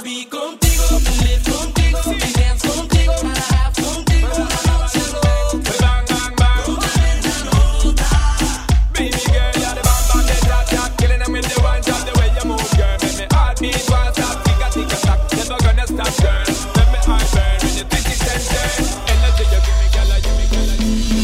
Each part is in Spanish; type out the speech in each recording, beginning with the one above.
be contigo, live contigo, dance contigo, have contigo, bang bang bang. Baby girl, you're the bang bang, the top top, killing them with the one shot, the way you move, girl. Make me heartbeat won't stop, tick a tock, never gonna stop, girl. Make me heart burn when you twist it and turn. Energy you give me, girl, you give me, girl.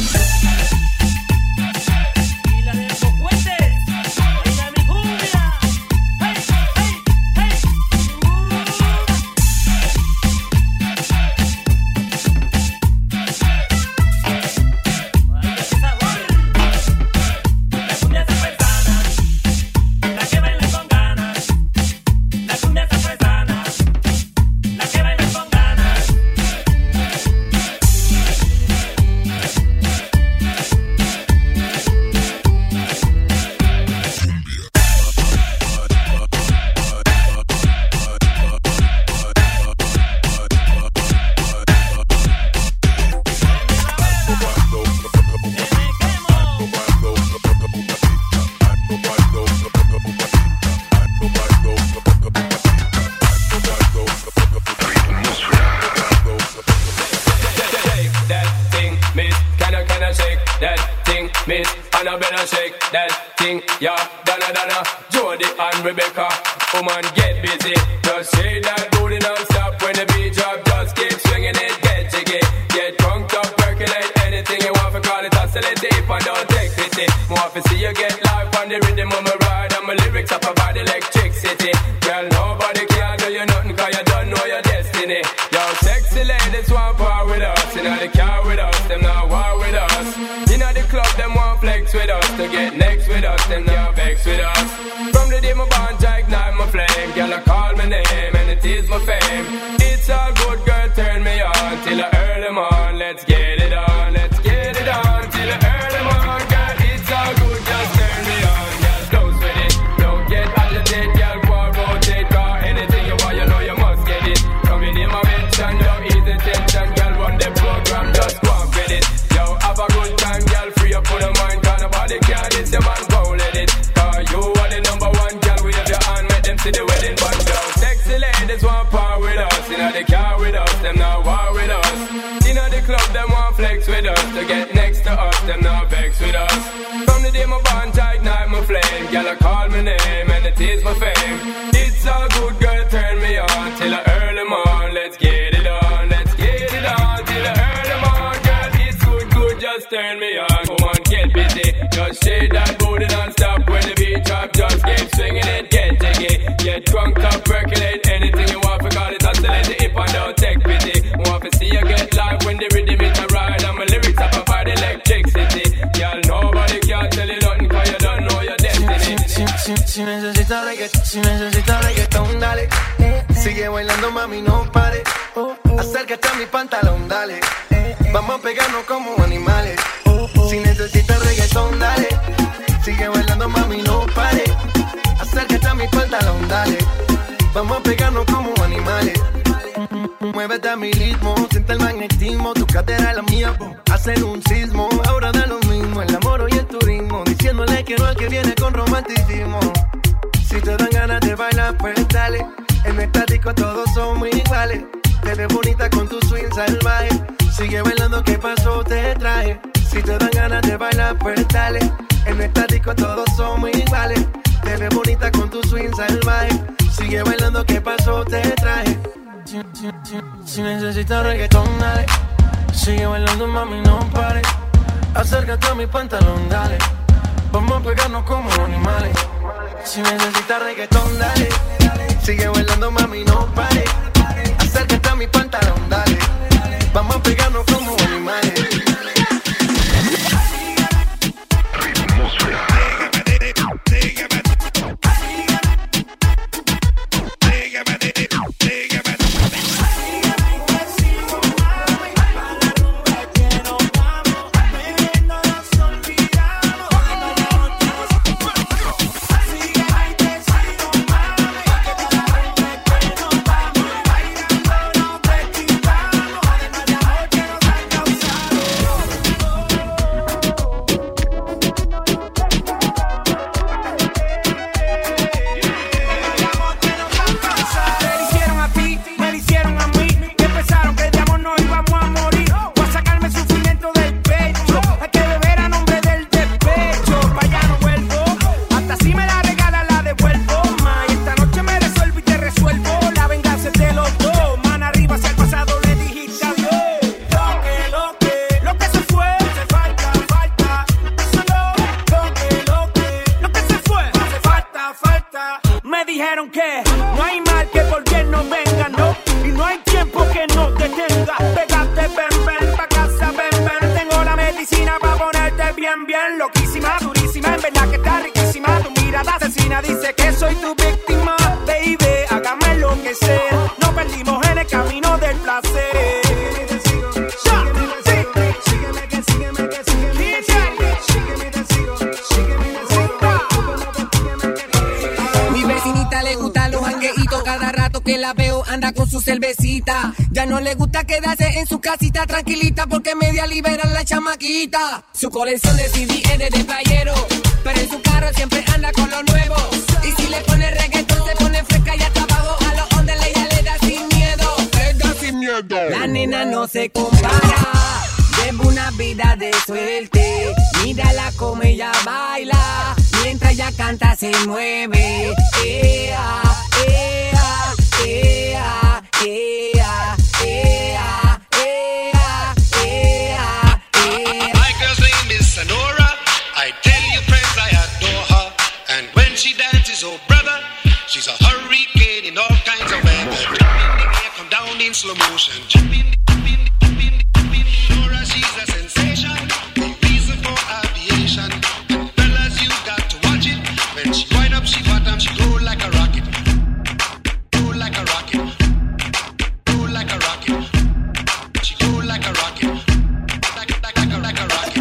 Rebecca, woman, get busy. Just shake that booty non-stop. When the beat drop, just keep swinging it. Get jiggy, get drunk up, percolate. Anything you want to call it oscillate. If I don't take pity, more to see you get live on the rhythm of my ride. And my lyrics up about electricity. Girl, nobody can do you nothing, cause you don't know your destiny. Yo, sexy ladies want power with us. You know the car with us, them not war with us. You know the club, them want flex with us. To get next with us, them not vex with us. From the day my bond, I ignite my flame. Girl, I call my name and it is my fame. It's all good, girl, turn me on till I earn them on. Let's get it on, let's get it on till I earn them on. Girl, it's all good, just turn me on. Girl, close with it, don't get agitated. Girl, go and rotate, cause anything you want, you know you must get it. Coming in my mention, don't ease the tension. Girl, run the program, just go and get it. Yo, have a good time, girl, free up for the mind. Cause nobody can this, the man go let it. Cause you are the number one, girl, wave your hand, make them see the wedding band. Yo, sexy ladies want power with us. You know the car with us, them not war with us. You know the club, them want flex with us. To get next to us, them not vex with us. From the day my bond, I ignite my flame. Girl, I call my name and it is my fame. It's all good, girl, turn me on till I earn them on. Let's get it on, let's get it on till I earn them on. Girl, it's good, good, just turn me on. Come on, get busy, just shake that booty non-stop. When the beat drop, just keep swinging it, get jiggy. Get drunk up, percolate, anything you want, forgot it, oscillate. If I don't take pity, want to see you get live when the rhythm is a ride. And my lyrics up about electricity. Y'all nobody can tell you nothing, cause you don't know your destiny. Si necesitas reggaetón, dale. Sigue bailando, mami, no pare. Acércate a mi pantalón, dale. Vamos a pegarnos como animales. Si necesitas reggaetón, dale. Sigue bailando, mami, no pare. Acércate a mi pantalón, dale. Vamos a pegarnos como animales. Muévete a mi ritmo, siente el magnetismo. Tu cadera es la mía, hacen un sismo. Ahora da lo mismo, el amor y el turismo. Diciéndole quiero al que viene con romanticismo. Si te dan ganas de bailar, pues dale. En esta disco todos somos iguales. Te ves bonita con tu swing salvaje. Sigue bailando, ¿qué pasó? Te traje. Si te dan ganas de bailar, pues dale. En esta disco todos somos iguales. Te ves bonita con tu swing salvaje. Sigue bailando, ¿qué pasó? Te traje. Si necesitas reggaetón, dale. Sigue bailando, mami, no pare. Acércate a mi pantalón, dale. Vamos a pegarnos como animales. Si necesitas reggaetón, dale. Sigue bailando, mami, no pare. Acércate a mi pantalón, dale. Vamos a pegarnos como animales. crecer. Nos perdimos en el camino del placer. Mi vecinita le gustan los jangueitos, cada rato que la veo anda con su cervecita. Ya no le gusta quedarse en su casita tranquilita porque media libera la chamaquita. Su colección de CD es de playero, pero en su carro siempre anda con lo nuevo. Y si le pone reggaetón se pone fresca y hasta abajo a los ondes ella le da sin miedo. Le da sin miedo. La nena no se compara, lleva una vida de suerte. Mírala como ella baila, mientras ella canta se mueve. Ea, ea, ea, ea, ea, ea, ea, ea. My girl's name is Sonora. I tell you friends I adore her. And when she dances, oh brother, she's a hurricane in all kinds of weather. Jump in the air, come down in slow motion. Jump in Sonora, she's a sensation. The reason for aviation. And fellas, you got to watch it. When she wind up, she bottom, she go like a rocket. Go like a rocket. Go like a rocket. She go like a rocket. Like a rocket.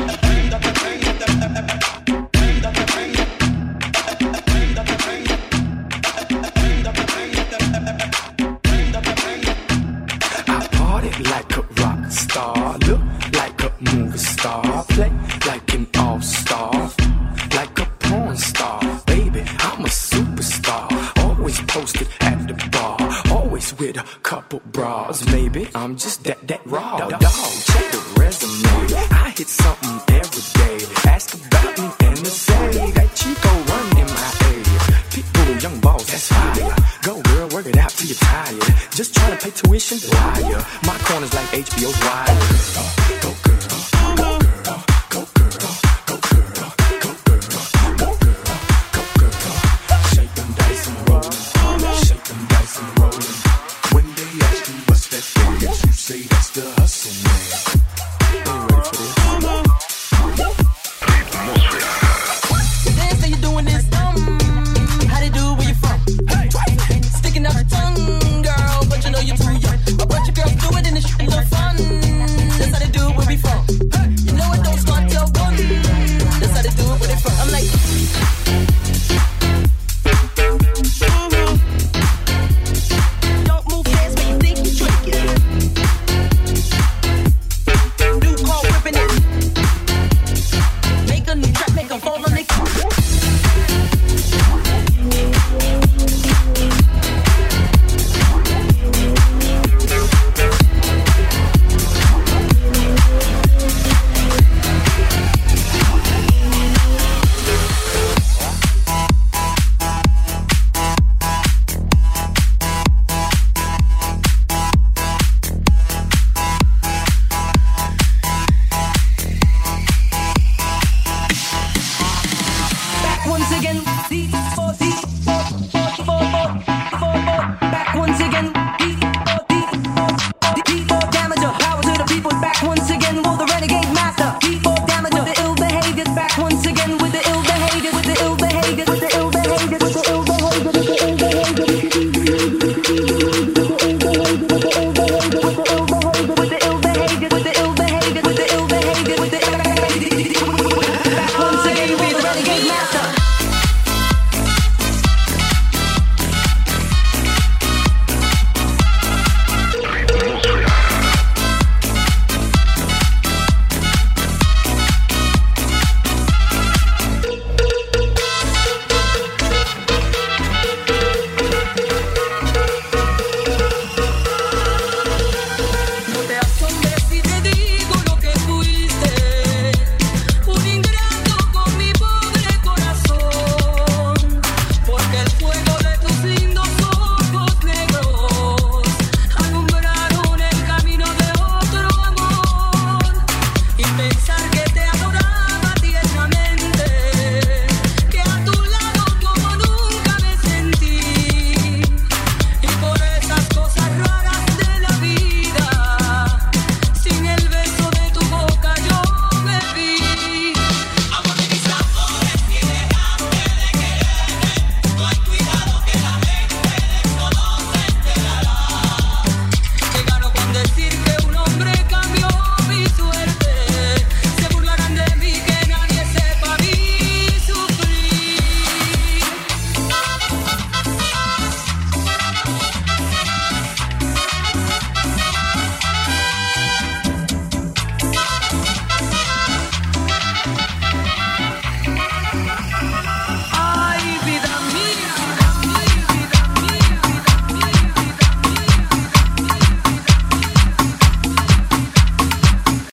I party like a rock star, look like a movie star, play like an all-star, like a porn star. Baby, I'm a superstar, always posted at the bar, always with a couple bras. Maybe I'm just that raw. Dog, check the resume. I hit something every day. Ask about me and they say that Chico run in my area. Pitbull, young boss, that's fire. Go girl, work it out till you're tired. Just trying to pay tuition, liar. My corner's like HBO's Wire. Go